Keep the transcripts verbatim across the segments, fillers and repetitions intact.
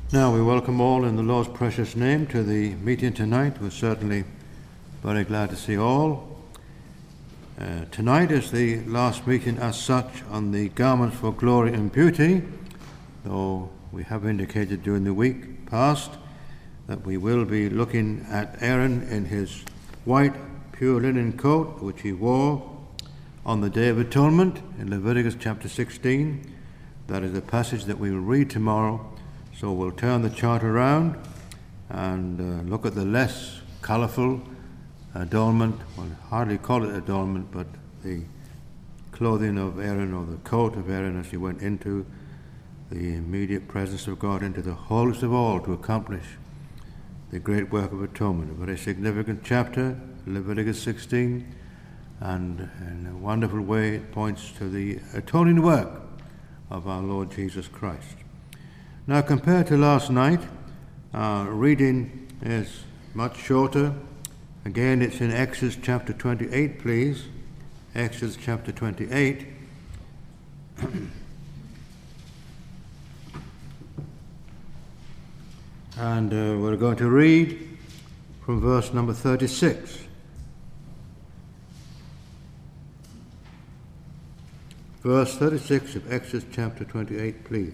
Now we welcome all in the Lord's precious name to the meeting tonight. We're certainly very glad to see all. Uh, tonight is the last meeting as such on the garments for glory and beauty, though we have indicated during the week past that we will be looking at Aaron in his white pure linen coat which he wore on the Day of Atonement in Leviticus chapter sixteen. That is a passage that we will read tomorrow. So we'll turn the chart around and uh, look at the less colourful adornment, well, hardly call it adornment, but the clothing of Aaron, or the coat of Aaron, as he went into the immediate presence of God, into the holiest of all, to accomplish the great work of atonement. A very significant chapter, Leviticus sixteen, and in a wonderful way it points to the atoning work of our Lord Jesus Christ. Now, compared to last night, our reading is much shorter. Again, it's in Exodus chapter twenty-eight, please. Exodus chapter twenty-eight. And uh, we're going to read from verse number thirty-six. Verse thirty-six of Exodus chapter twenty-eight, please.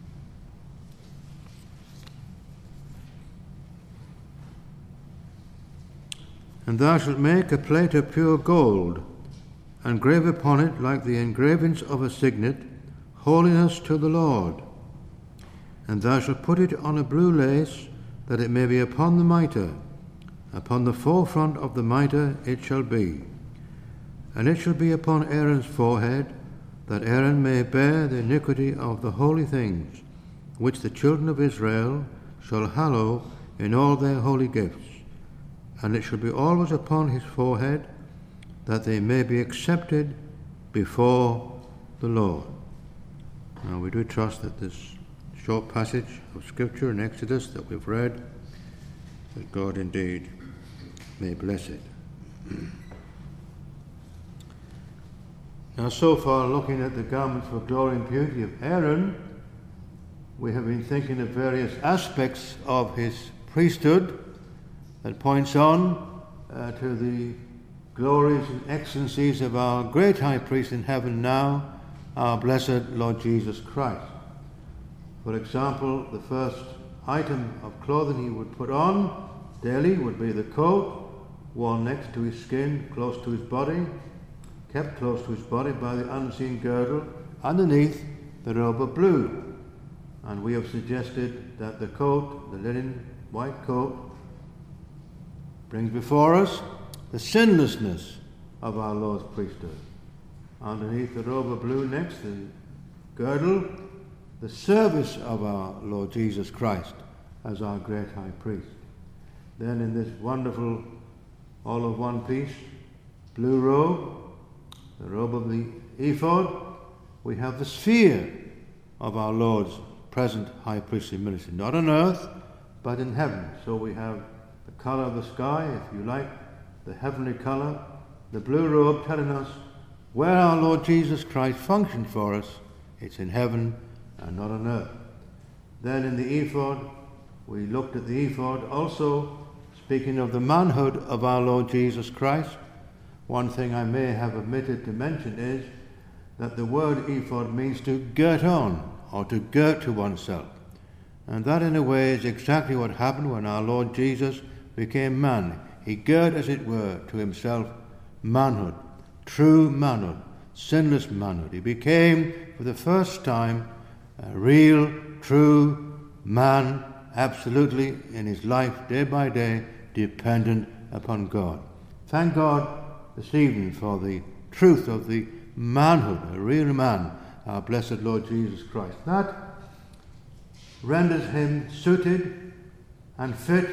And thou shalt make a plate of pure gold, and grave upon it like the engravings of a signet, holiness to the Lord. And thou shalt put it on a blue lace, that it may be upon the mitre. Upon the forefront of the mitre it shall be. And it shall be upon Aaron's forehead, that Aaron may bear the iniquity of the holy things, which the children of Israel shall hallow in all their holy gifts. And it shall be always upon his forehead, that they may be accepted before the Lord. Now we do trust that this short passage of Scripture in Exodus that we've read, that God indeed may bless it. Now, so far, looking at the garments for glory and beauty of Aaron, we have been thinking of various aspects of his priesthood that points on uh, to the glories and excellencies of our great high priest in heaven now, our blessed Lord Jesus Christ. For example, the first item of clothing he would put on daily would be the coat, worn next to his skin, close to his body, kept close to his body by the unseen girdle, underneath the robe of blue. And we have suggested that the coat, the linen white coat, brings before us the sinlessness of our Lord's priesthood. Underneath the robe of blue next, the girdle, the service of our Lord Jesus Christ as our great high priest. Then in this wonderful, all of one piece, blue robe, the robe of the ephod, we have the sphere of our Lord's present high priestly ministry, not on earth, but in heaven. So we have the colour of the sky, if you like, the heavenly colour, the blue robe telling us where our Lord Jesus Christ functioned for us. It's in heaven and not on earth. Then in the ephod, we looked at the ephod also, speaking of the manhood of our Lord Jesus Christ. One thing I may have omitted to mention is that the word ephod means to girt on, or to girt to oneself. And that in a way is exactly what happened when our Lord Jesus became man. He girt, as it were, to himself manhood, true manhood, sinless manhood. He became, for the first time, a real, true man, absolutely in his life, day by day, dependent upon God. Thank God this evening for the truth of the manhood, a real man, our blessed Lord Jesus Christ. That renders him suited and fit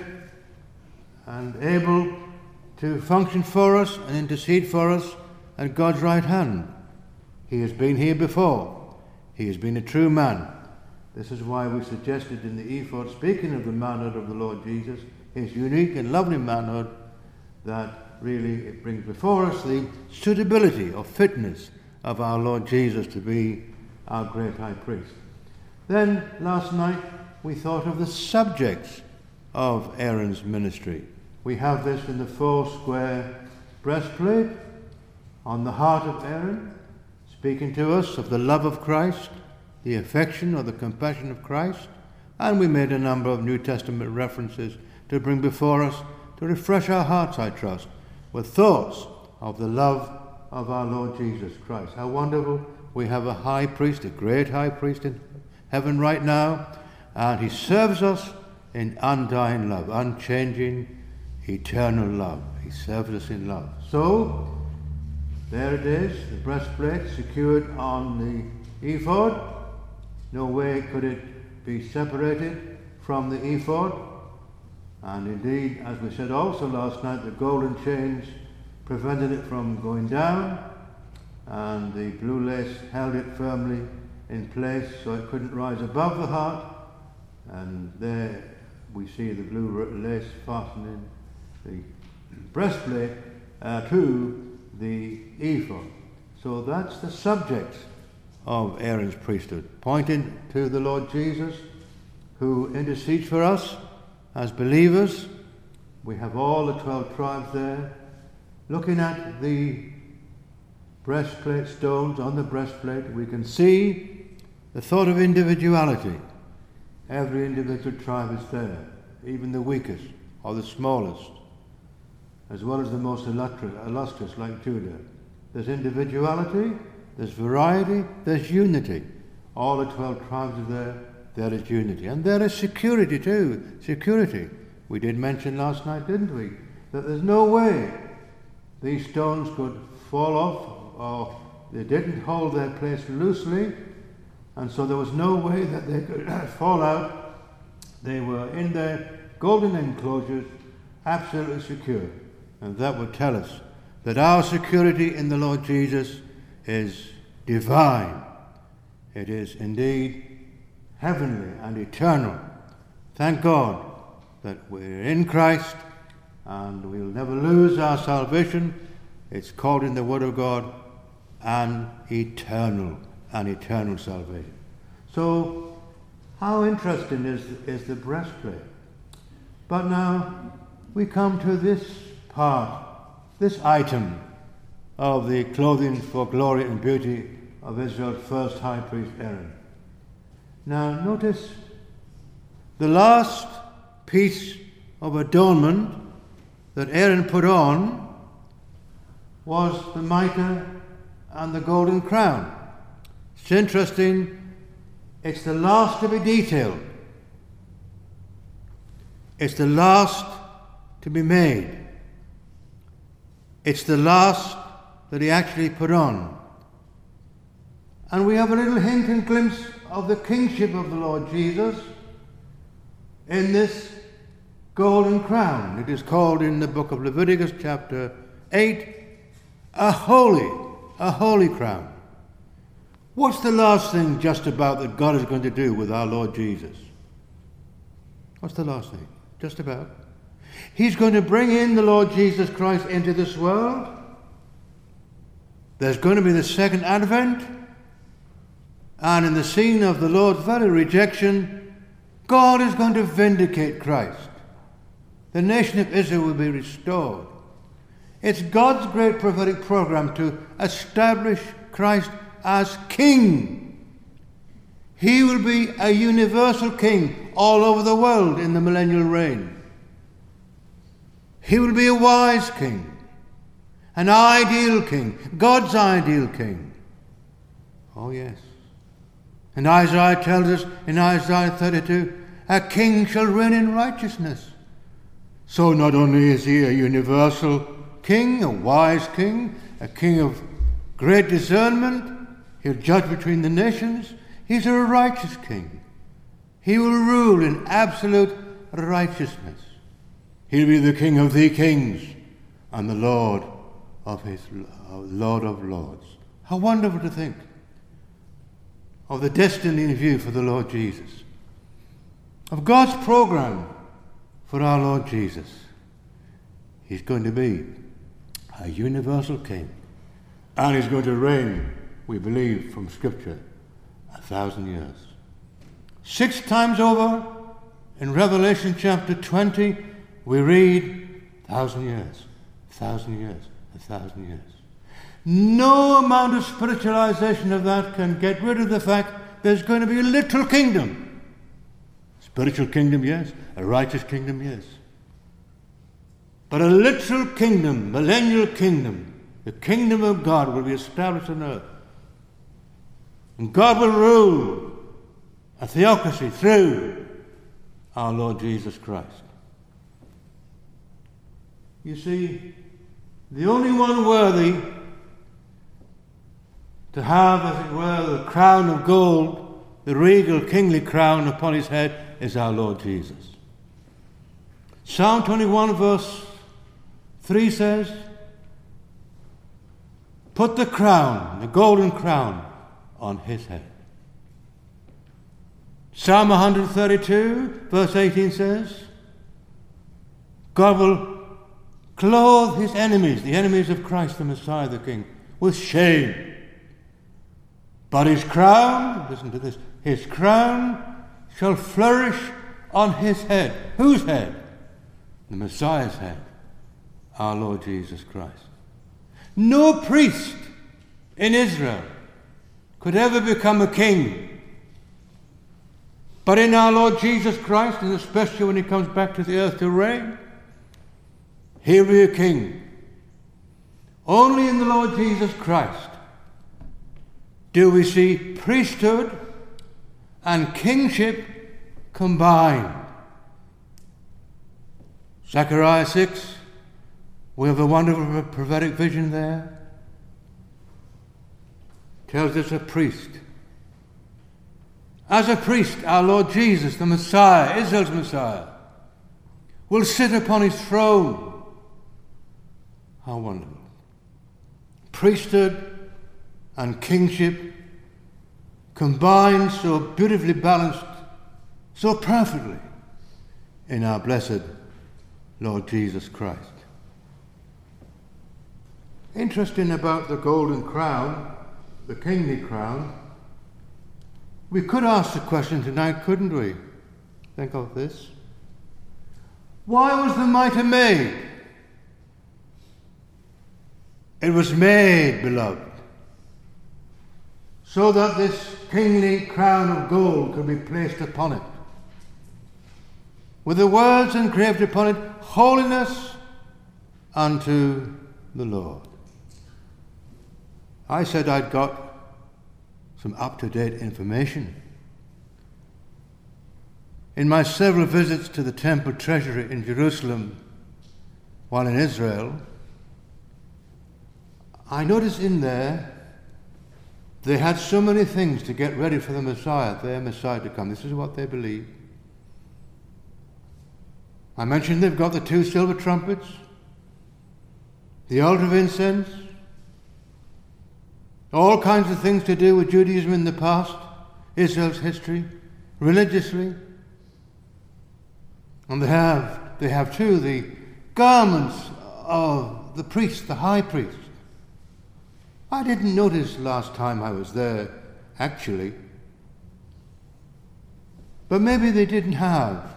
and able to function for us and intercede for us at God's right hand. He has been here before. He has been a true man. This is why we suggested in the ephod, speaking of the manhood of the Lord Jesus, his unique and lovely manhood, that really it brings before us the suitability or fitness of our Lord Jesus to be our great high priest. Then last night we thought of the subjects of Aaron's ministry. We have this in the four square breastplate on the heart of Aaron, speaking to us of the love of Christ, the affection or the compassion of Christ, and we made a number of New Testament references to bring before us, to refresh our hearts, I trust, with thoughts of the love of our Lord Jesus Christ. How wonderful. We have a high priest, a great high priest in heaven right now, and he serves us in undying love, unchanging, eternal love. He serves us in love. So, there it is, the breastplate secured on the ephod. No way could it be separated from the ephod. And indeed, as we said also last night, the golden chains prevented it from going down, and the blue lace held it firmly in place so it couldn't rise above the heart. And there we see the blue lace fastening the breastplate uh, to the ephod. So that's the subject of Aaron's priesthood, pointing to the Lord Jesus, who intercedes for us as believers. We have all the twelve tribes there, looking at the breastplate stones on the breastplate. We can see the thought of individuality. Every individual tribe is there, even the weakest or the smallest, as well as the most illustrious like Judah. There's individuality, there's variety, there's unity. All the twelve tribes are there, there is unity. And there is security too, security. We did mention last night, didn't we, that there's no way these stones could fall off, or they didn't hold their place loosely, and so there was no way that they could fall out. They were in their golden enclosures, absolutely secure. And that would tell us that our security in the Lord Jesus is divine. It is indeed heavenly and eternal. Thank God that we're in Christ and we'll never lose our salvation. It's called in the Word of God an eternal, an eternal salvation. So, how interesting is, is the breastplate? But now we come to this part, this item of the clothing for glory and beauty of Israel's first high priest Aaron. Now notice the last piece of adornment that Aaron put on was the mitre and the golden crown. It's interesting, it's the last to be detailed. It's the last to be made. It's the last that he actually put on. And we have a little hint and glimpse of the kingship of the Lord Jesus in this golden crown. It is called in the book of Leviticus chapter eight, a holy, a holy crown. What's the last thing just about that God is going to do with our Lord Jesus? What's the last thing? Just about. He's going to bring in the Lord Jesus Christ into this world. There's going to be the second advent. And in the scene of the Lord's very rejection, God is going to vindicate Christ. The nation of Israel will be restored. It's God's great prophetic program to establish Christ as King. He will be a universal King all over the world in the millennial reign. He will be a wise King, an ideal King, God's ideal King. Oh yes. And Isaiah tells us in Isaiah thirty-two, a king shall reign in righteousness. So not only is he a universal king, a wise king, a king of great discernment, he'll judge between the nations, he's a righteous king. He will rule in absolute righteousness. He'll be the King of the kings and the Lord of his uh, Lord of lords. How wonderful to think of the destiny in view for the Lord Jesus, of God's program for our Lord Jesus. He's going to be a universal king, and he's going to reign, we believe from Scripture, a thousand years. Six times over in Revelation chapter twenty, we read, thousand years, thousand years, a thousand years. No amount of spiritualization of that can get rid of the fact there's going to be a literal kingdom. Spiritual kingdom, yes. A righteous kingdom, yes. But a literal kingdom, millennial kingdom, the kingdom of God will be established on earth. And God will rule a theocracy through our Lord Jesus Christ. You see, the only one worthy to have, as it were, the crown of gold, the regal kingly crown upon his head, is our Lord Jesus. Psalm twenty-one verse three says, put the crown, the golden crown, on his head. Psalm one thirty-two verse eighteen says, God will clothe his enemies, the enemies of Christ the Messiah the King, with shame. But his crown, listen to this, his crown shall flourish on his head. Whose head? The Messiah's head, our Lord Jesus Christ. No priest in Israel could ever become a king. But in our Lord Jesus Christ, and especially when he comes back to the earth to reign, he'll be a king. Only in the Lord Jesus Christ do we see priesthood and kingship combined. Zechariah six, we have a wonderful prophetic vision there. Tells us a priest. As a priest, our Lord Jesus, the Messiah, Israel's Messiah, will sit upon his throne. How wonderful. Priesthood and kingship combined so beautifully balanced, so perfectly in our blessed Lord Jesus Christ. Interesting about the golden crown, the kingly crown, we could ask the question tonight, couldn't we? Think of this. Why was the mitre made? It was made, beloved, so that this kingly crown of gold could be placed upon it, with the words engraved upon it, holiness unto the Lord. I said I'd got some up-to-date information. In my several visits to the temple treasury in Jerusalem while in Israel, I noticed in there they had so many things to get ready for the Messiah, their Messiah to come. This is what they believe. I mentioned they've got the two silver trumpets, the altar of incense, all kinds of things to do with Judaism in the past, Israel's history, religiously. And they have, they have too the garments of the priest, the high priest. I didn't notice last time I was there, actually. But maybe they didn't have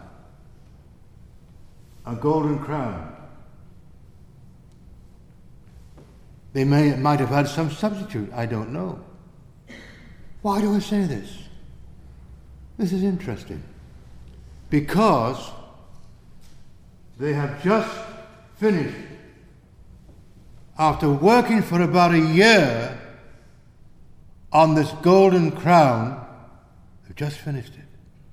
a golden crown. They may might have had some substitute, I don't know. Why do I say this? This is interesting. Because they have just finished, after working for about a year on this golden crown, they've just finished it.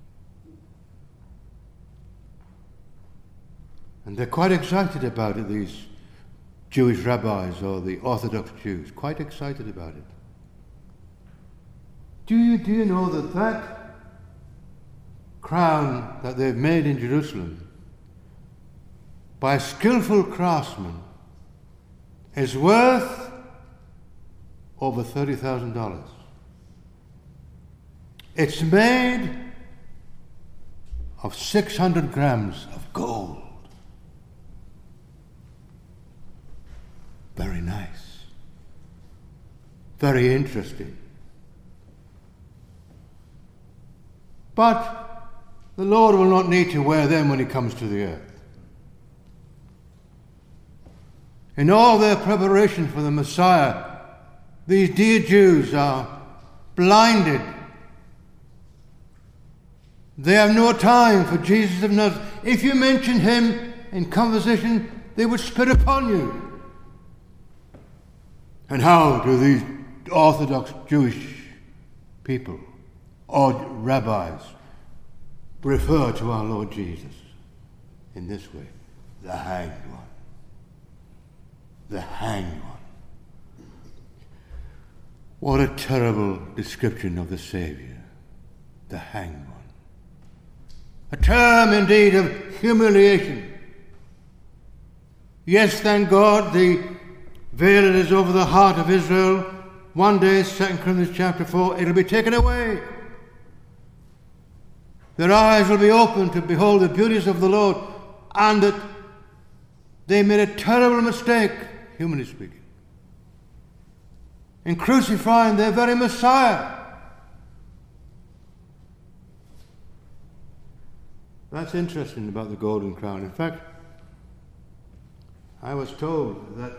And they're quite excited about it, these Jewish rabbis or the Orthodox Jews, quite excited about it. Do you, do you know that that crown that they've made in Jerusalem by a skillful craftsman is worth over thirty thousand dollars? It's made of six hundred grams of gold. Very nice. Very interesting. But the Lord will not need to wear them when he comes to the earth. In all their preparation for the Messiah, these dear Jews are blinded. They have no time for Jesus of Nazareth. If you mention him in conversation, they would spit upon you. And how do these Orthodox Jewish people or rabbis refer to our Lord Jesus? In this way, the hanged one. The hanged one. What a terrible description of the Saviour, the hanged one. A term indeed of humiliation. Yes, thank God, the veil that is over the heart of Israel, one day, Second Corinthians chapter four, it'll be taken away. Their eyes will be opened to behold the beauties of the Lord, and that they made a terrible mistake, humanly speaking, in crucifying their very Messiah. That's interesting about the golden crown. In fact, I was told that,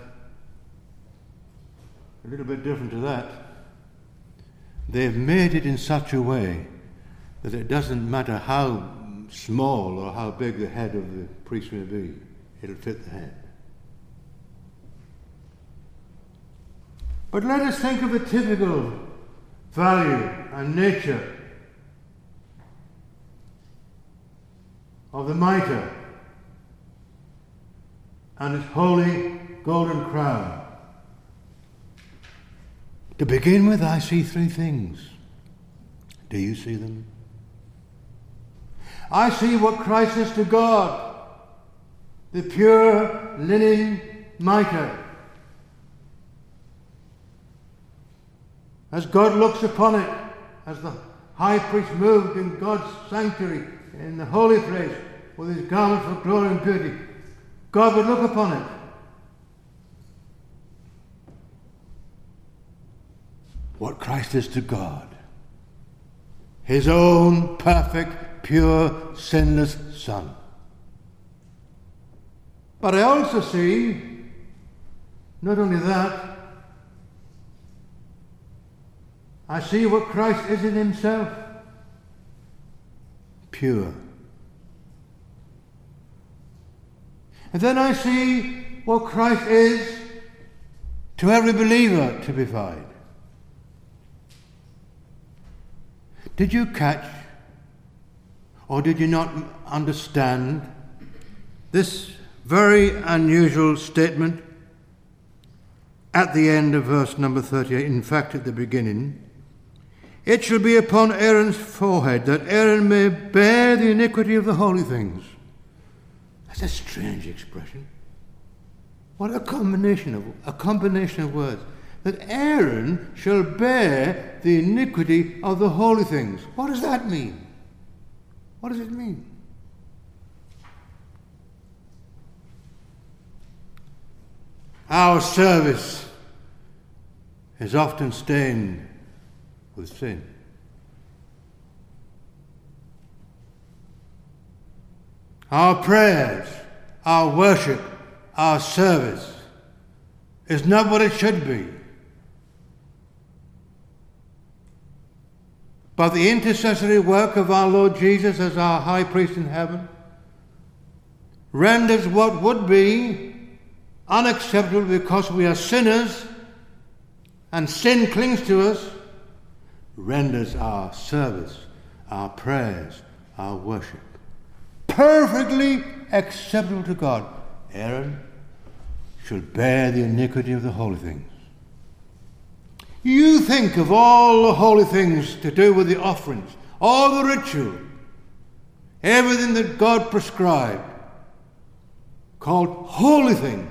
a little bit different to that, they've made it in such a way that it doesn't matter how small or how big the head of the priest may be, it'll fit the head. But let us think of the typical value and nature of the mitre and its holy golden crown. To begin with, I see three things. Do you see them? I see what Christ is to God, the pure linen mitre. As God looks upon it, as the high priest moved in God's sanctuary, in the holy place, with his garment for glory and beauty, God would look upon it. What Christ is to God, his own perfect, pure, sinless Son. But I also see, not only that, I see what Christ is in himself. Pure. And then I see what Christ is to every believer to be found. Did you catch, or did you not understand this very unusual statement at the end of verse number thirty-eight, in fact at the beginning? It shall be upon Aaron's forehead, that Aaron may bear the iniquity of the holy things. That's a strange expression. What a combination of a combination of words. That Aaron shall bear the iniquity of the holy things. What does that mean? What does it mean? Our service is often stained with sin. Our prayers, our worship, our service is not what it should be. But the intercessory work of our Lord Jesus as our high priest in heaven renders what would be unacceptable, because we are sinners and sin clings to us, renders our service, our prayers, our worship perfectly acceptable to God. Aaron shall bear the iniquity of the holy things. You think of all the holy things to do with the offerings, all the ritual, everything that God prescribed, called holy things.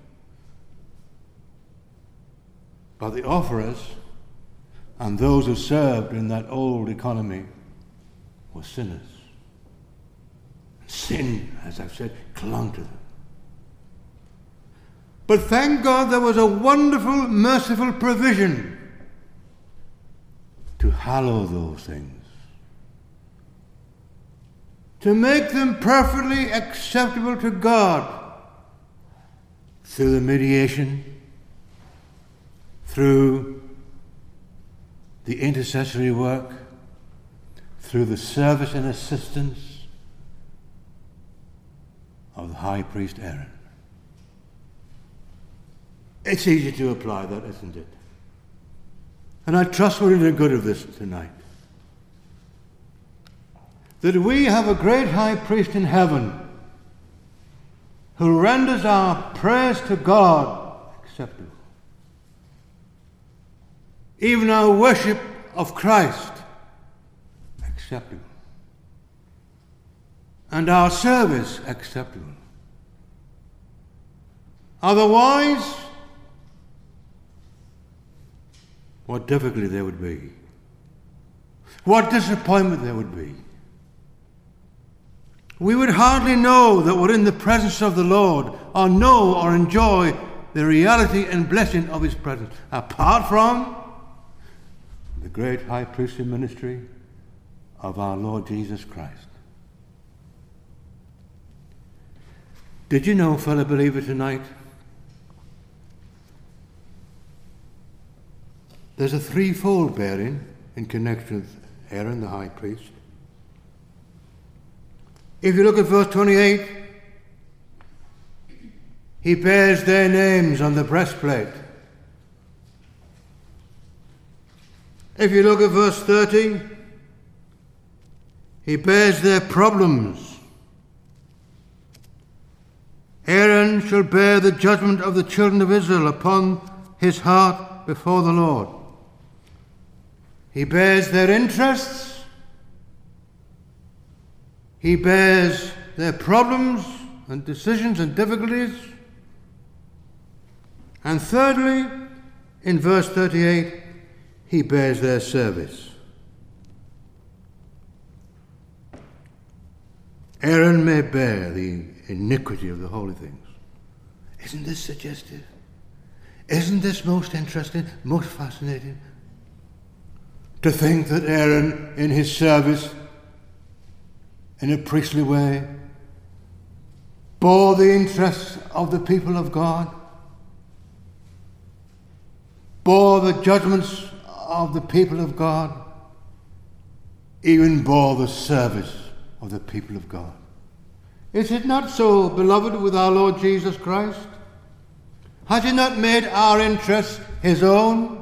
But the offerers and those who served in that old economy were sinners. Sin, as I've said, clung to them. But thank God there was a wonderful, merciful provision to hallow those things, to make them perfectly acceptable to God through the mediation, through the intercessory work, through the service and assistance of the high priest Aaron. It's easy to apply that, isn't it? And I trust we're in the good of this tonight. That we have a great high priest in heaven who renders our prayers to God acceptable. Even our worship of Christ acceptable. And our service acceptable. Otherwise, what difficulty there would be. What disappointment there would be. We would hardly know that we're in the presence of the Lord, or know or enjoy the reality and blessing of His presence, apart from the great high priestly ministry of our Lord Jesus Christ. Did you know, fellow believer, tonight, there's a threefold bearing in connection with Aaron, the high priest. If you look at verse twenty-eight, he bears their names on the breastplate. If you look at verse thirty, he bears their problems. Aaron shall bear the judgment of the children of Israel upon his heart before the Lord. He bears their interests. He bears their problems and decisions and difficulties. And thirdly, in verse thirty-eight, he bears their service. Aaron may bear the iniquity of the holy things. Isn't this suggestive? Isn't this most interesting, most fascinating? To think that Aaron, in his service, in a priestly way, bore the interests of the people of God, bore the judgments of the people of God, even bore the service of the people of God. Is it not so, beloved, with our Lord Jesus Christ? Has He not made our interests His own?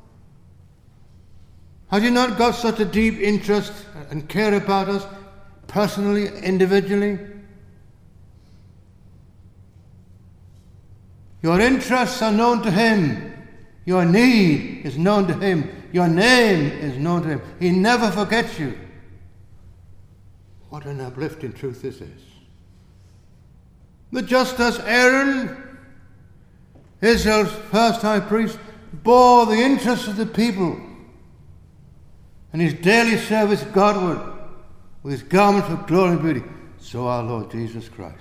Has He not got such a deep interest and care about us personally, individually? Your interests are known to Him. Your need is known to Him. Your name is known to Him. He never forgets you. What an uplifting truth this is. That just as Aaron, Israel's first high priest, bore the interests of the people and his daily service Godward with his garments of glory and beauty, so our Lord Jesus Christ.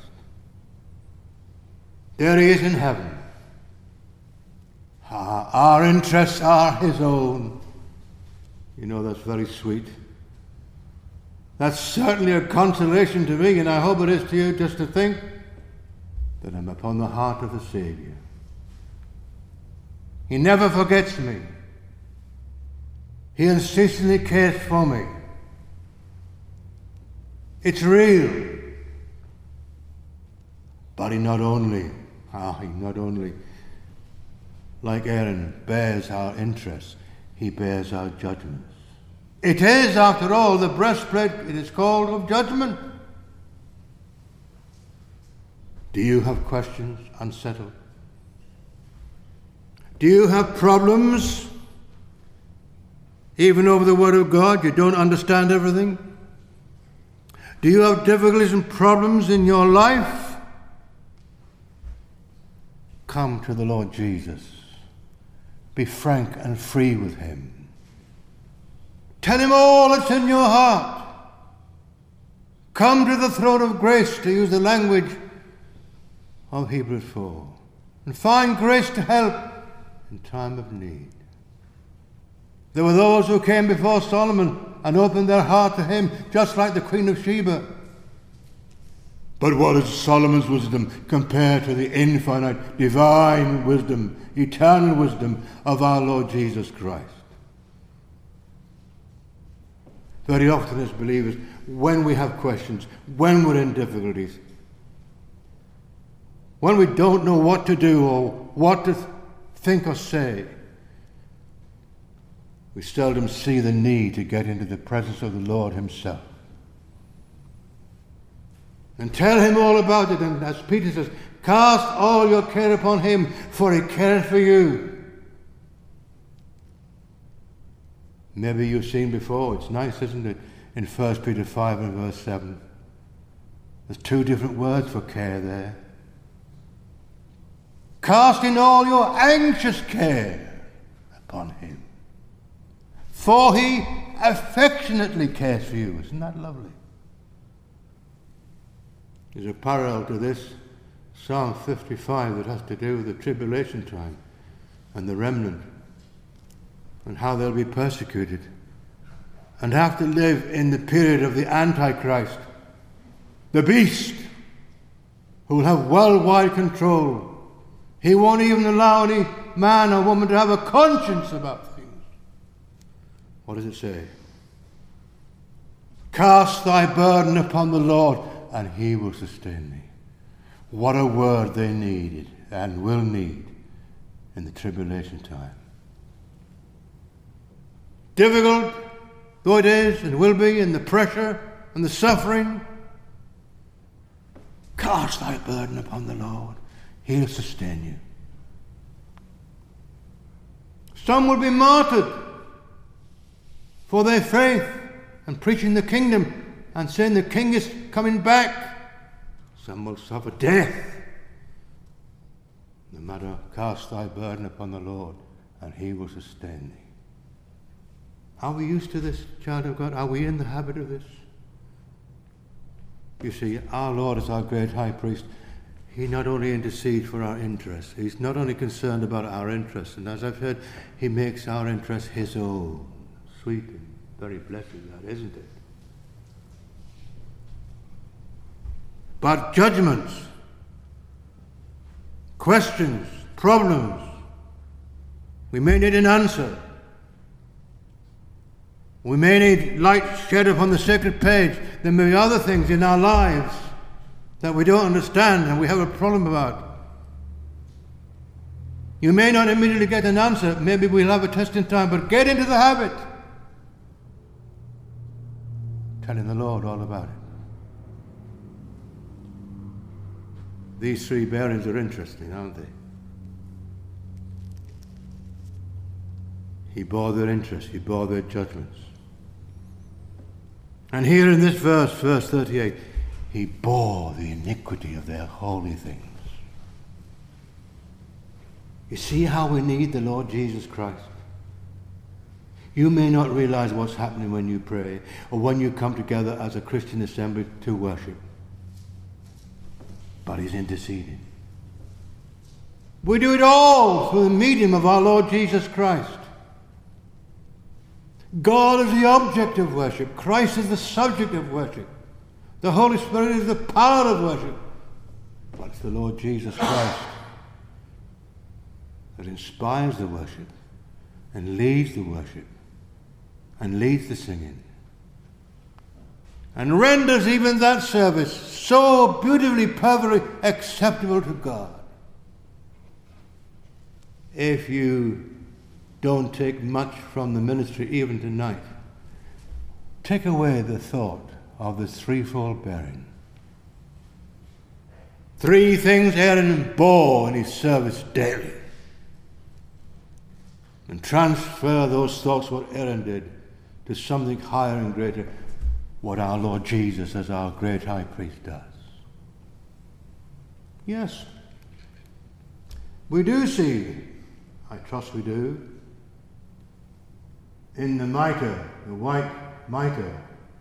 There He is in heaven. Our, our interests are His own. You know, that's very sweet. That's certainly a consolation to me, and I hope it is to you, just to think that I'm upon the heart of the Saviour. He never forgets me. He unceasingly cares for me. It's real. But He not only, ah, He not only, like Aaron, bears our interests, He bears our judgments. It is, after all, the breastplate, it is called, of judgment. Do you have questions unsettled? Do you have problems? Even over the Word of God, you don't understand everything? Do you have difficulties and problems in your life? Come to the Lord Jesus. Be frank and free with Him. Tell Him all that's in your heart. Come to the throne of grace, to use the language of Hebrews four, and find grace to help in time of need. There were those who came before Solomon and opened their heart to him, just like the Queen of Sheba. But what is Solomon's wisdom compared to the infinite, divine wisdom, eternal wisdom of our Lord Jesus Christ? Very often as believers, when we have questions, when we're in difficulties, when we don't know what to do or what to th- think or say, we seldom see the need to get into the presence of the Lord himself and tell him all about it. And as Peter says, cast all your care upon him, for he cares for you. Maybe you've seen before, it's nice, isn't it, in First Peter five and verse seven. There's two different words for care there. Casting all your anxious care upon him, for he affectionately cares for you. Isn't that lovely? There's a parallel to this, Psalm fifty-five, that has to do with the tribulation time and the remnant and how they'll be persecuted and have to live in the period of the Antichrist, the beast, who will have worldwide control. He won't even allow any man or woman to have a conscience about things. What does it say? Cast thy burden upon the Lord, and he will sustain thee. What a word they needed and will need in the tribulation time. Difficult though it is and will be, and the pressure and the suffering, cast thy burden upon the Lord. He'll sustain you. Some will be martyred for their faith and preaching the kingdom and saying the king is coming back. Some will suffer death. No matter, cast thy burden upon the Lord, and he will sustain thee. Are we used to this, child of God? Are we in the habit of this? You see, our Lord is our great high priest. He not only intercedes for our interests, he's not only concerned about our interests, and as I've heard, he makes our interests his own. Sweet and very blessed that, isn't it? But judgments, questions, problems, we may need an answer. We may need light shed upon the sacred page. There may be other things in our lives that we don't understand and we have a problem about. You may not immediately get an answer. Maybe we'll have a testing time, but get into the habit. Telling the Lord all about it. These three bearings are interesting, aren't they? He bore their interests, he bore their judgments. And here in this verse, verse thirty-eight, he bore the iniquity of their holy things. You see how we need the Lord Jesus Christ? You may not realize what's happening when you pray or when you come together as a Christian assembly to worship. But he's interceding. We do it all through the medium of our Lord Jesus Christ. God is the object of worship. Christ is the subject of worship. The Holy Spirit is the power of worship. But it's the Lord Jesus Christ that inspires the worship and leads the worship and leads the singing and renders even that service so beautifully, perfectly acceptable to God. If you don't take much from the ministry even tonight, take away the thought of the threefold bearing. Three things Aaron bore in his service daily. And transfer those thoughts, what Aaron did, to something higher and greater, what our Lord Jesus as our great high priest does. Yes, we do see, I trust we do, in the mitre, the white mitre,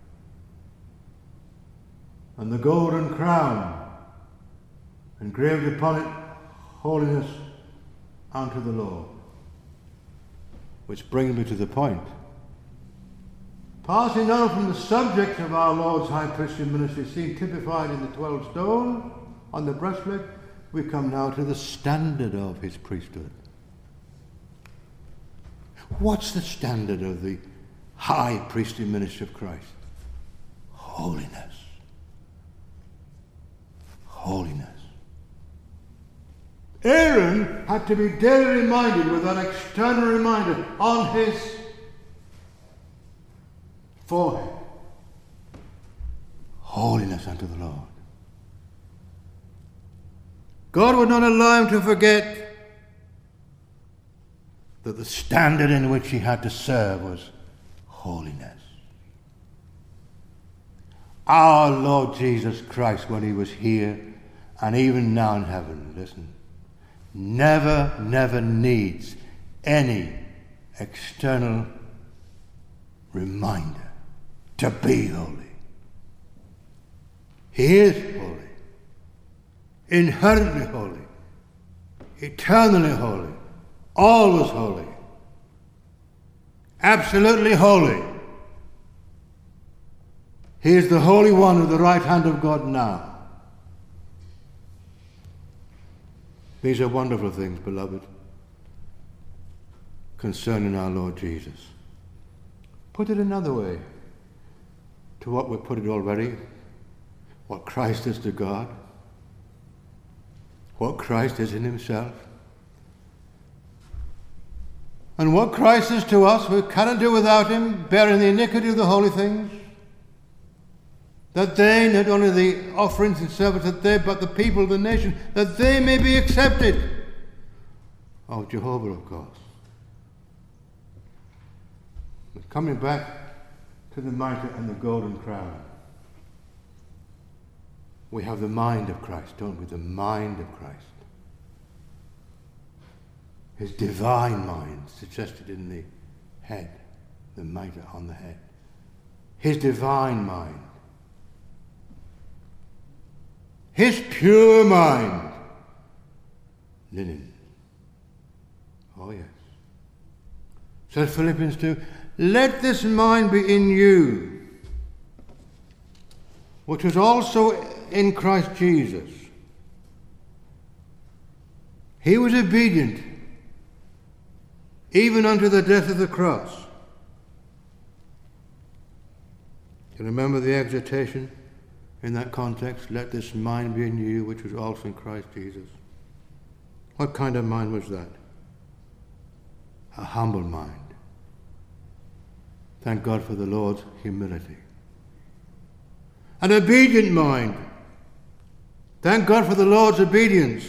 and the golden crown, engraved upon it, holiness unto the Lord. Which brings me to the point. Passing on from the subject of our Lord's high priestly ministry, seen typified in the twelve stone on the breastplate, we come now to the standard of his priesthood. What's the standard of the high priestly ministry of Christ? Holiness. Holiness. Aaron had to be daily reminded with that external reminder on his forehead. Holiness unto the Lord. God would not allow him to forget that the standard in which he had to serve was holiness. Our Lord Jesus Christ, when he was here and even now in heaven, listen, never, never needs any external reminder to be holy. He is holy, inherently holy, eternally holy, always holy, absolutely holy. He is the Holy One at the right hand of God now. These are wonderful things, beloved, concerning our Lord Jesus. Put it another way, to what we put it already, what Christ is to God, what Christ is in himself, and what Christ is to us. We cannot do without him, bearing the iniquity of the holy things, that they, not only the offerings and service, that they, but the people of the nation, that they may be accepted of Jehovah, of course. But coming back to the mitre and the golden crown, we have the mind of Christ, don't we? The mind of Christ. His divine mind, suggested in the head, the mitre on the head. His divine mind. His pure mind. Linen. Oh yes. Says Philippians two, let this mind be in you, which was also in Christ Jesus. He was obedient even unto the death of the cross. You remember the exhortation in that context? Let this mind be in you, which was also in Christ Jesus. What kind of mind was that? A humble mind. Thank God for the Lord's humility. An obedient mind. Thank God for the Lord's obedience.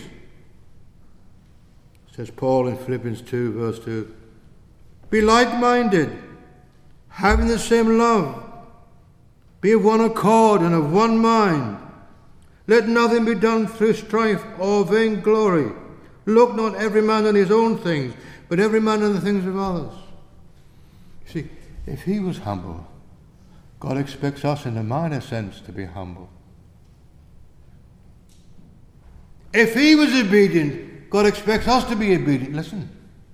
Says Paul in Philippians two, verse two. Be like-minded, having the same love. Be of one accord and of one mind. Let nothing be done through strife or vainglory. Look not every man on his own things, but every man on the things of others. You see, if he was humble, God expects us in a minor sense to be humble. If he was obedient, God expects us to be obedient. Listen.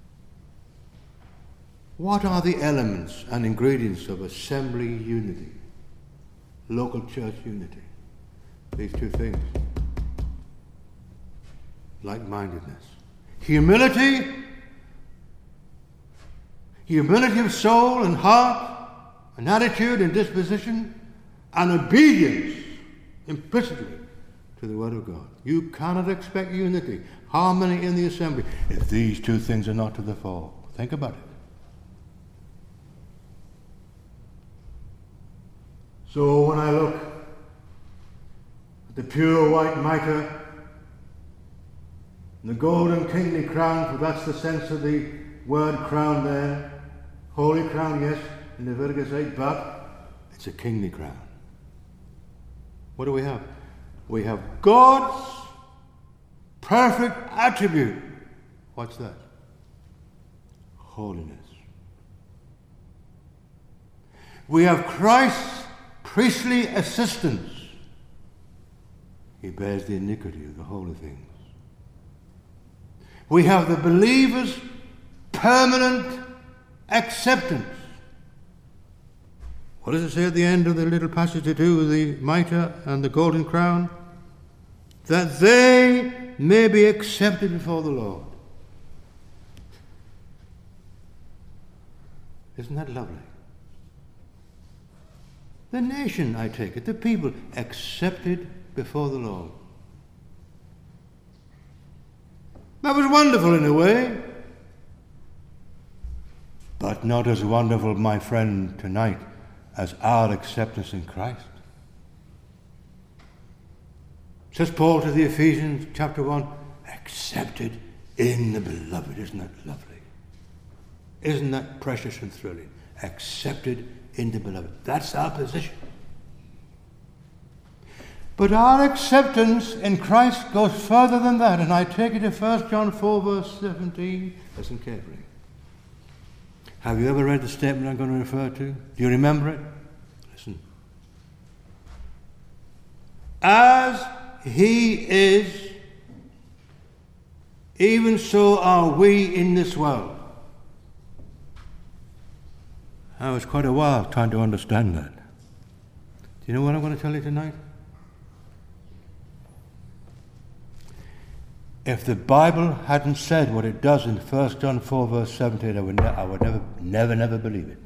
What are the elements and ingredients of assembly unity? Local church unity. These two things. Like-mindedness. Humility. Humility of soul and heart, and attitude and disposition, and obedience implicitly to the Word of God. You cannot expect unity, harmony in the assembly, if these two things are not to the fore. Think about it. So when I look at the pure white mitre and the golden kingly crown, for that's the sense of the word crown there, holy crown, yes, in Leviticus eight, but it's a kingly crown. What do we have? We have God's perfect attribute. What's that? Holiness. We have Christ's priestly assistance. He bears the iniquity of the holy things. We have the believer's permanent acceptance. What does it say at the end of the little passage to do with the mitre and the golden crown? That they may be accepted before the Lord. Isn't that lovely? The nation, I take it, the people, accepted before the Lord. That was wonderful in a way, but not as wonderful, my friend, tonight as our acceptance in Christ. Says Paul to the Ephesians, chapter one, accepted in the beloved. Isn't that lovely? Isn't that precious and thrilling? Accepted in the beloved. That's our position. But our acceptance in Christ goes further than that, and I take it to First John four, verse seventeen. Listen carefully. Have you ever read the statement I'm going to refer to? Do you remember it? Listen. As he is, even so are we in this world. I was quite a while trying to understand that. Do you know what I'm going to tell you tonight? If the Bible hadn't said what it does in First John four, verse seventeen, I would, ne- I would never, never, never believe it.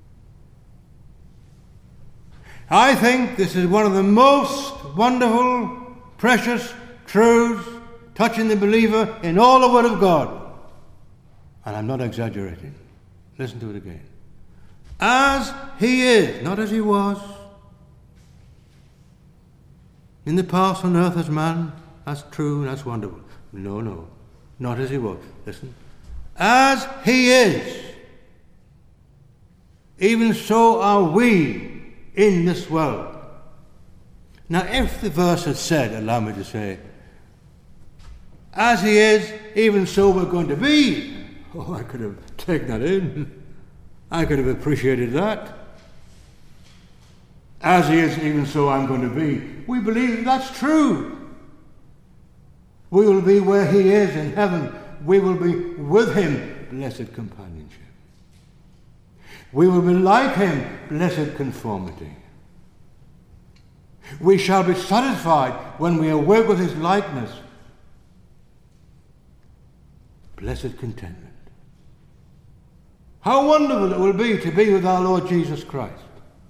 I think this is one of the most wonderful, precious truths touching the believer in all the Word of God. And I'm not exaggerating. Listen to it again. As he is, not as he was. In the past on earth as man, that's true, that's wonderful. No, no, not as he was. Listen. As he is, even so are we in this world. Now, if the verse had said, allow me to say, as he is, even so we're going to be. Oh, I could have taken that in. I could have appreciated that. As he is, even so I'm going to be. We believe that's true. We will be where he is in heaven. We will be with him, blessed companionship. We will be like him, blessed conformity. We shall be satisfied when we awake with his likeness, blessed contentment. How wonderful it will be to be with our Lord Jesus Christ.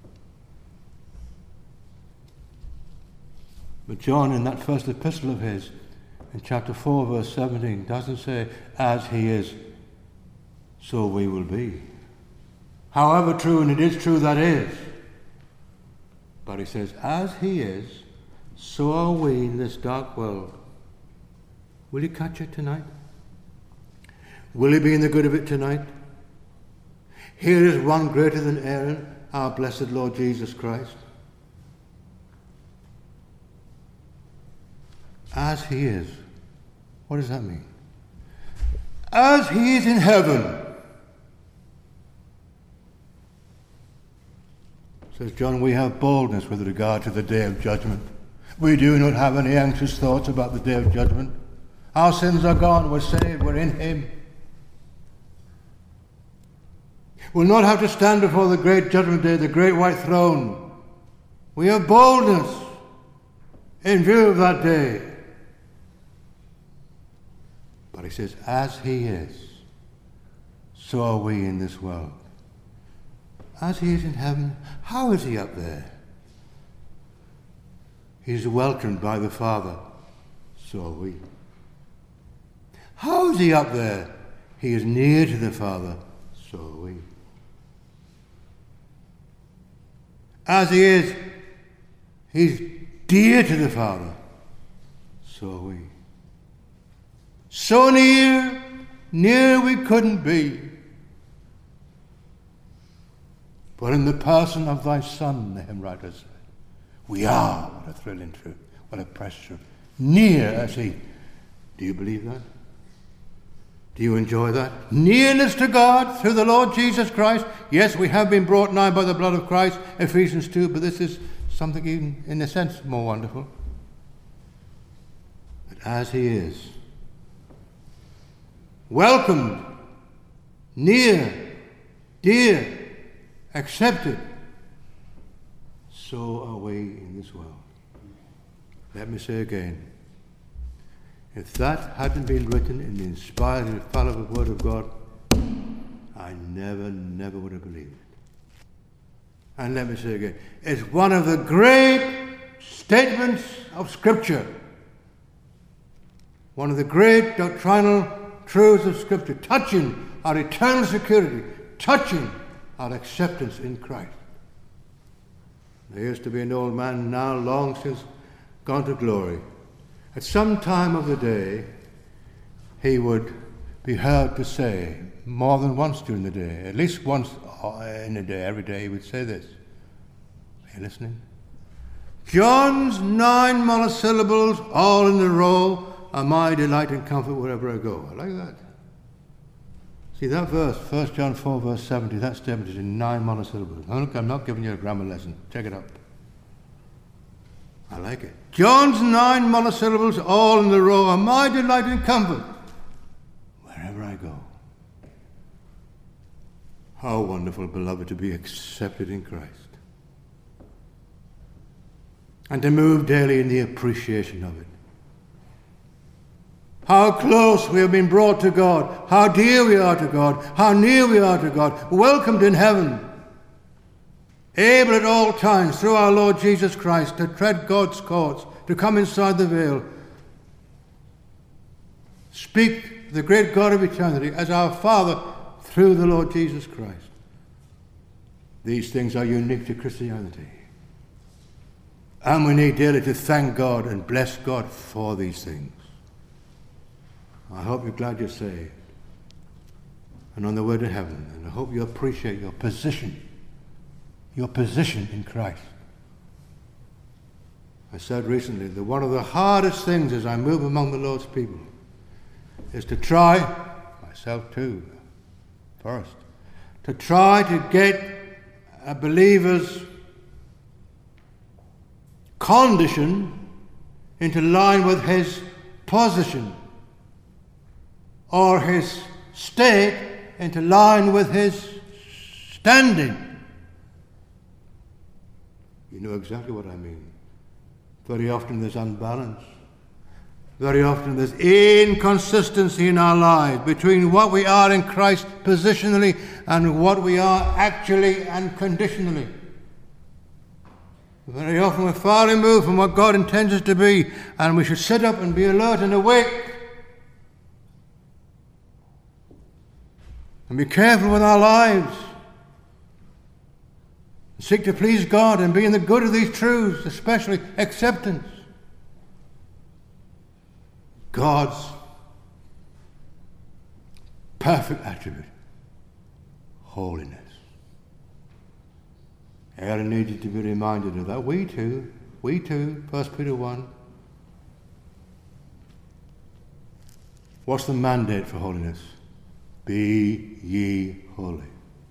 But John, in that first epistle of his, in chapter four, verse seventeen, doesn't say, as he is, so we will be. However true, and it is true that is. But he says, as he is, so are we in this dark world. Will you catch it tonight? Will you be in the good of it tonight? Here is one greater than Aaron, our blessed Lord Jesus Christ. As he is. What does that mean? As he is in heaven. Says John, we have boldness with regard to the day of judgment. We do not have any anxious thoughts about the day of judgment. Our sins are gone, we're saved, we're in him. We'll not have to stand before the great judgment day, the great white throne. We have boldness in view of that day. But he says, as he is, so are we in this world. As he is in heaven, how is he up there? He's welcomed by the Father, so are we. How is he up there? He is near to the Father, so are we. As he is, he's dear to the Father, so are we. So near, near we couldn't be. But in the person of thy Son, the hymn writer said, we are. What a thrilling truth. What a precious truth. Near as he. Do you believe that? Do you enjoy that? Nearness to God through the Lord Jesus Christ. Yes, we have been brought nigh by the blood of Christ, Ephesians two, but this is something even, in a sense, more wonderful. That as he is, welcomed, near, dear, accepted, so are we in this world. Let me say again, if that hadn't been written in the inspired and infallible Word of God, I never, never would have believed it. And let me say again, it's one of the great statements of Scripture. One of the great doctrinal truths of Scripture, touching our eternal security, touching our acceptance in Christ. There used to be an old man now long since gone to glory. At some time of the day, he would be heard to say, more than once during the day, at least once in a day, every day, he would say this. Are you listening? John's nine monosyllables, all in a row, are my delight and comfort wherever I go. I like that. See, that verse, First John four, verse seventy, that statement is in nine monosyllables. I'm not giving you a grammar lesson. Check it up. I like it. John's nine monosyllables, all in a row, are my delight and comfort wherever I go. How wonderful, beloved, to be accepted in Christ. And to move daily in the appreciation of it. How close we have been brought to God. How dear we are to God. How near we are to God. Welcomed in heaven. Able at all times through our Lord Jesus Christ to tread God's courts, to come inside the veil. Speak the great God of eternity as our Father through the Lord Jesus Christ. These things are unique to Christianity. And we need daily to thank God and bless God for these things. I hope you're glad you're saved and on the way to heaven. And I hope you appreciate your position, your position in Christ. I said recently that one of the hardest things as I move among the Lord's people is to try, myself too, first, to try to get a believer's condition into line with his position, or his state into line with his standing. You know exactly what I mean. Very often there's unbalance. Very often there's inconsistency in our lives between what we are in Christ positionally and what we are actually and conditionally. Very often we're far removed from what God intends us to be, and we should sit up and be alert and awake and be careful with our lives. Seek to please God and be in the good of these truths, especially acceptance. God's perfect attribute, holiness. Aaron needed to be reminded of that. We too, we too, First Peter one. What's the mandate for holiness? Be ye holy.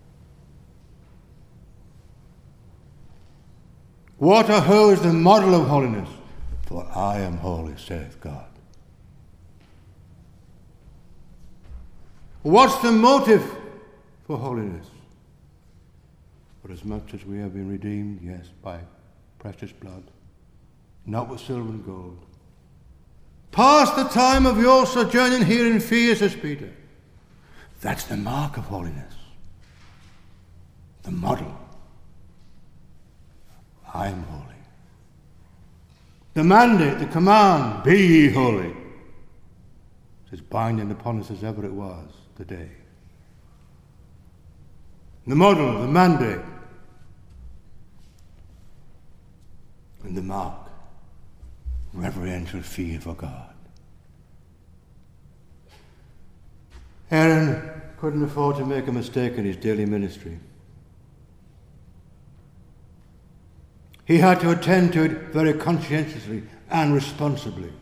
What or who is the model of holiness? For I am holy, saith God. What's the motive for holiness? For as much as we have been redeemed, yes, by precious blood, not with silver and gold. Past the time of your sojourning here in fear, says Peter. That's the mark of holiness. The model. I am holy. The mandate, the command, be ye holy. It's as binding upon us as ever it was today. The model, the mandate, and the mark, reverential fear for God. Aaron couldn't afford to make a mistake in his daily ministry. He had to attend to it very conscientiously and responsibly.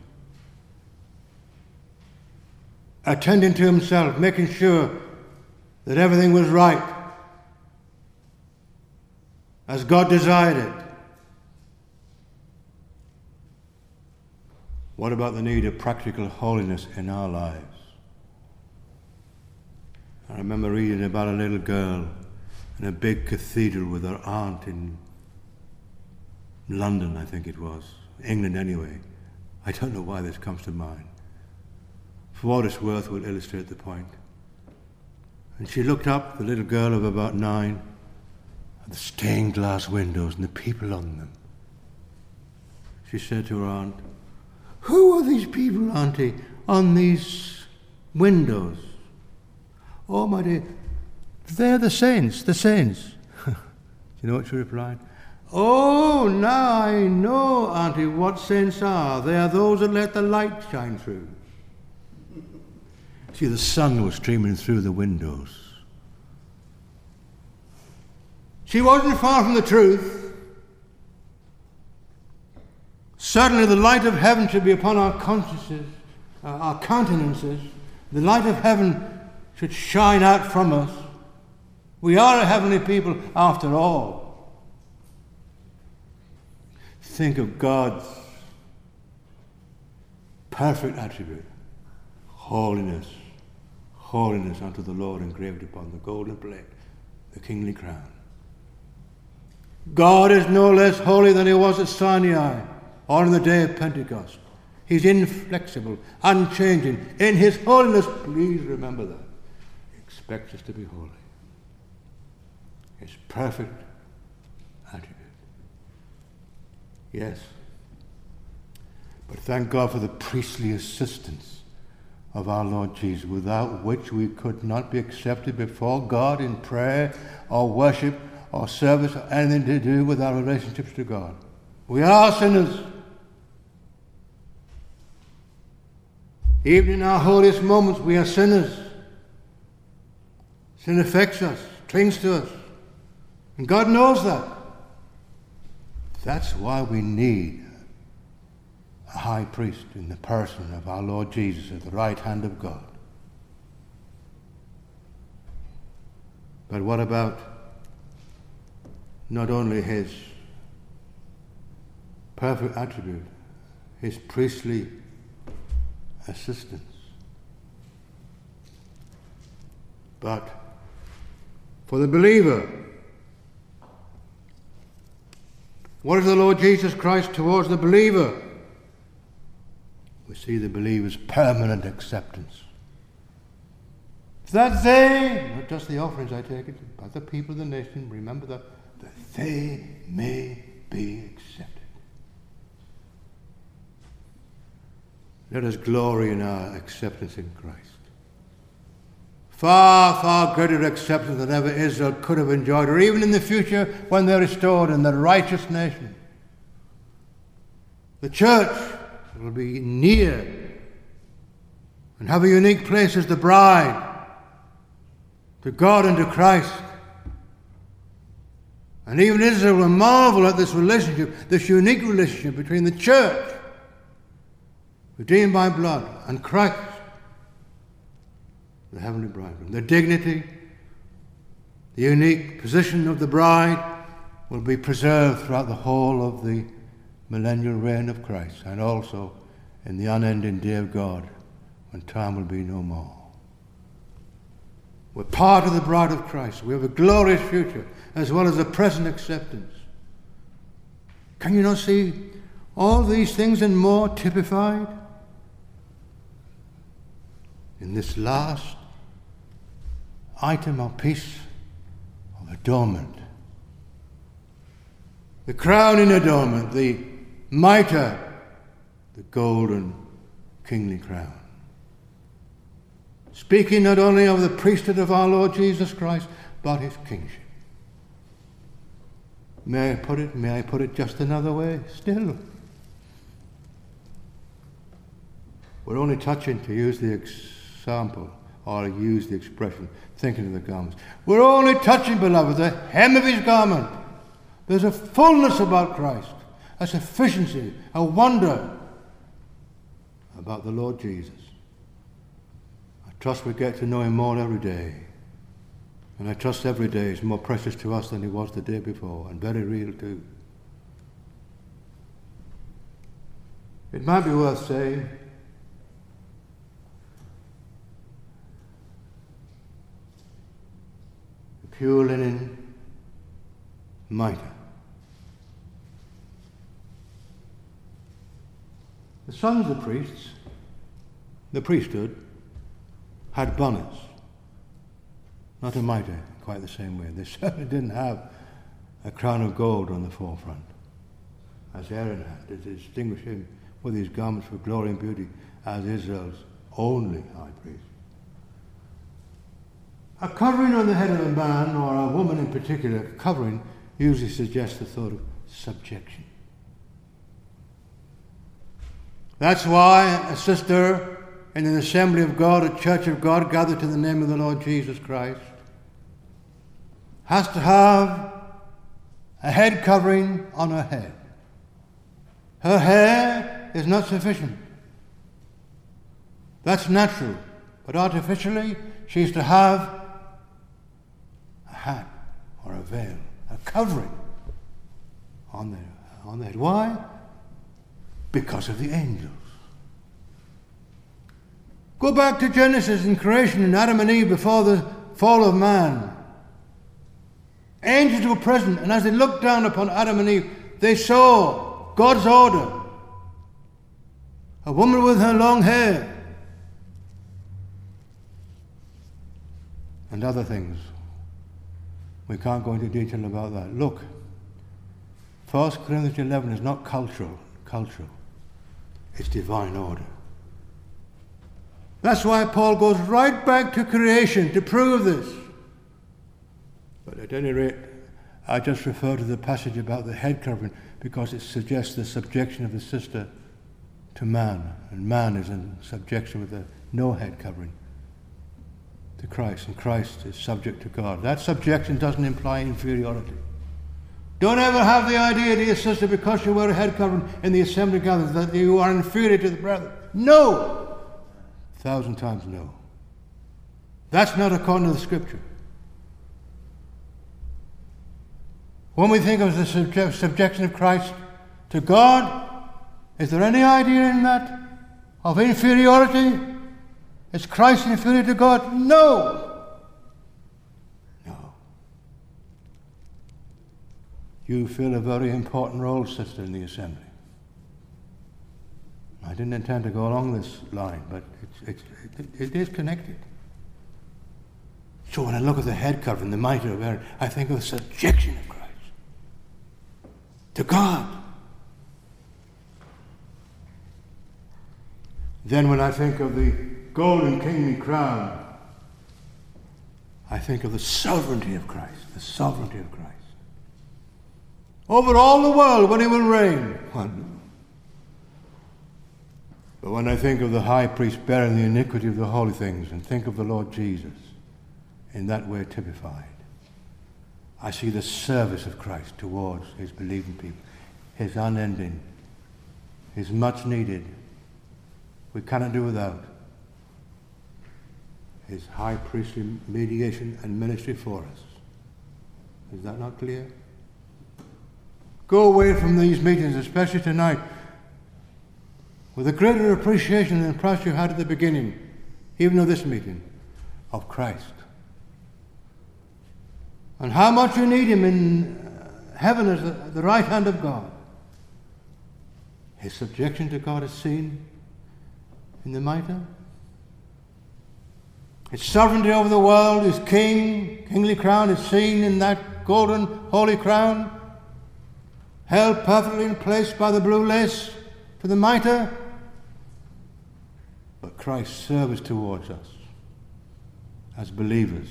Attending to himself, making sure that everything was right as God desired it. What about the need of practical holiness in our lives? I remember reading about a little girl in a big cathedral with her aunt in London, I think it was, England anyway. I don't know why this comes to mind. For what it's worth, will illustrate the point. And she looked up, the little girl of about nine, at the stained glass windows and the people on them. She said to her aunt, "Who are these people, Auntie, on these windows?" "Oh, my dear, they're the saints, the saints." Do you know what she replied? "Oh, now I know, Auntie, what saints are. They are those that let the light shine through." See, the sun was streaming through the windows. She wasn't far from the truth. Certainly the light of heaven should be upon our consciences, uh, our countenances. The light of heaven should shine out from us. We are a heavenly people after all. Think of God's perfect attribute, holiness, holiness unto the Lord engraved upon the golden plate, the kingly crown. God is no less holy than he was at Sinai or on the day of Pentecost. He's inflexible, unchanging. In his holiness, please remember that. He expects us to be holy. His perfect attribute. Yes. But thank God for the priestly assistance of our Lord Jesus, without which we could not be accepted before God in prayer or worship or service or anything to do with our relationships to God. We are sinners. Even in our holiest moments, we are sinners. Sin affects us, clings to us. And God knows that. That's why we need a high priest in the person of our Lord Jesus at the right hand of God. But what about not only his perfect attribute, his priestly assistance, but for the believer? What is the Lord Jesus Christ towards the believer? We see the believer's permanent acceptance. That they, not just the offerings I take it, but the people of the nation, remember that, that they may be accepted. Let us glory in our acceptance in Christ. Far, far greater acceptance than ever Israel could have enjoyed, or even in the future when they're restored in the righteous nation. The church will be near and have a unique place as the bride to God and to Christ. And even Israel will marvel at this relationship, this unique relationship between the church, redeemed by blood, and Christ, the heavenly bridegroom. The dignity, the unique position of the bride will be preserved throughout the whole of the millennial reign of Christ, and also in the unending day of God, when time will be no more. We're part of the bride of Christ. We have a glorious future as well as a present acceptance. Can you not see all these things and more typified in this last item or piece of adornment? The crown in adornment, the mitre, the golden kingly crown. Speaking not only of the priesthood of our Lord Jesus Christ, but his kingship. May I put it, may I put it just another way? Still, we're only touching, to use the example, or use the expression, thinking of the garments. We're only touching, beloved, the hem of his garment. There's a fullness about Christ, a sufficiency, a wonder about the Lord Jesus. I trust we get to know him more every day. And I trust every day is more precious to us than he was the day before, and very real too. It might be worth saying, the pure linen mitre, The sons of the priests, the priesthood, had bonnets. Not a mitre, quite the same way. They certainly didn't have a crown of gold on the forefront, as Aaron had, to distinguish him with his garments for glory and beauty as Israel's only high priest. A covering on the head of a man, or a woman in particular, covering usually suggests the thought of subjection. That's why a sister in an assembly of God, a church of God, gathered to the name of the Lord Jesus Christ, has to have a head covering on her head. Her hair is not sufficient. That's natural. But artificially, she's to have a hat or a veil, a covering on the, on the head. Why? Because of the angels. Go back to Genesis and creation and Adam and Eve before the fall of man. Angels were present, and as they looked down upon Adam and Eve, they saw God's order. A woman with her long hair. And other things. We can't go into detail about that. Look, First Corinthians eleven is not cultural, cultural. It's divine order. That's why Paul goes right back to creation to prove this. But at any rate, I just refer to the passage about the head covering because it suggests the subjection of the sister to man, and man is in subjection with a no head covering to Christ, and Christ is subject to God. That subjection doesn't imply inferiority. Don't ever have the idea, dear sister, because you wear a head covering in the assembly gatherings, that you are inferior to the brethren. No! A thousand times no. That's not according to the Scripture. When we think of the subje- subjection of Christ to God, is there any idea in that of inferiority? Is Christ inferior to God? No. No. You fill a very important role, sister, in the assembly. I didn't intend to go along this line, but it's, it's, it, it is connected. So when I look at the head covering, the mitre of Aaron, I think of the subjection of Christ to God. Then when I think of the golden kingly crown, I think of the sovereignty of Christ, the sovereignty of Christ. Over all the world when he will reign. But when I think of the high priest bearing the iniquity of the holy things and think of the Lord Jesus in that way typified, I see the service of Christ towards his believing people, his unending, his much needed, we cannot do without, his high priestly mediation and ministry for us. Is that not clear? Go away from these meetings, especially tonight, with a greater appreciation than perhaps you had at the beginning, even of this meeting, of Christ. And how much you need him in heaven as the, the right hand of God. His subjection to God is seen in the mitre. His sovereignty over the world, his king, kingly crown is seen in that golden holy crown, held perfectly in place by the blue lace to the mitre. But Christ's service towards us as believers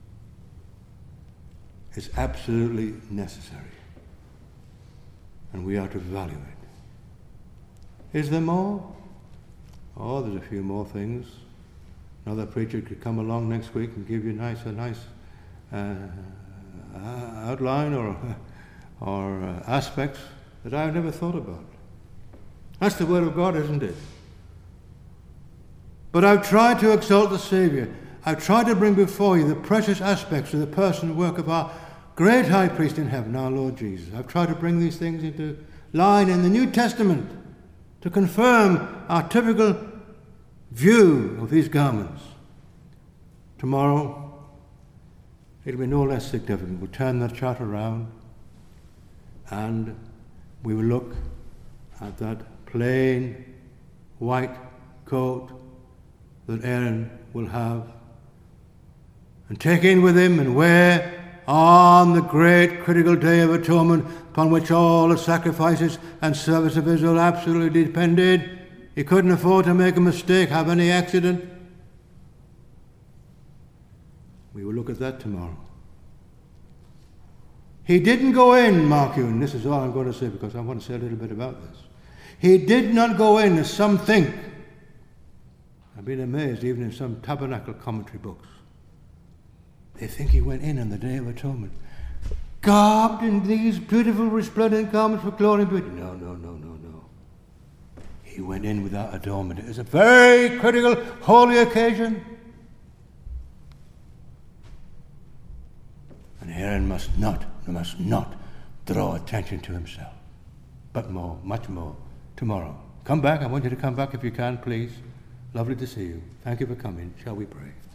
is absolutely necessary, and we are to value it. Is there more? Oh, there's a few more things. Another preacher could come along next week and give you a nice, a nice uh, outline or, or uh, aspects that I've never thought about. That's the Word of God, isn't it? But I've tried to exalt the Saviour. I've tried to bring before you the precious aspects of the person and work of our great high priest in heaven, our Lord Jesus. I've tried to bring these things into line in the New Testament to confirm our typical view of these garments. Tomorrow, it'll be no less significant. We'll turn the chart around and we will look at that plain white coat that Aaron will have, and take in with him and wear on the great critical day of atonement upon which all the sacrifices and service of Israel absolutely depended. He couldn't afford to make a mistake, have any accident. We will look at that tomorrow. He didn't go in, mark you, and this is all I'm going to say because I want to say a little bit about this. He did not go in as some think. I've been amazed even in some tabernacle commentary books. They think he went in on the Day of Atonement, garbed in these beautiful resplendent garments of glory and beauty. No, no, no, no, no. He went in without adornment. It was a very critical, holy occasion. And Aaron must not, must not draw attention to himself. But more, much more, tomorrow. Come back. I want you to come back if you can, please. Lovely to see you. Thank you for coming. Shall we pray?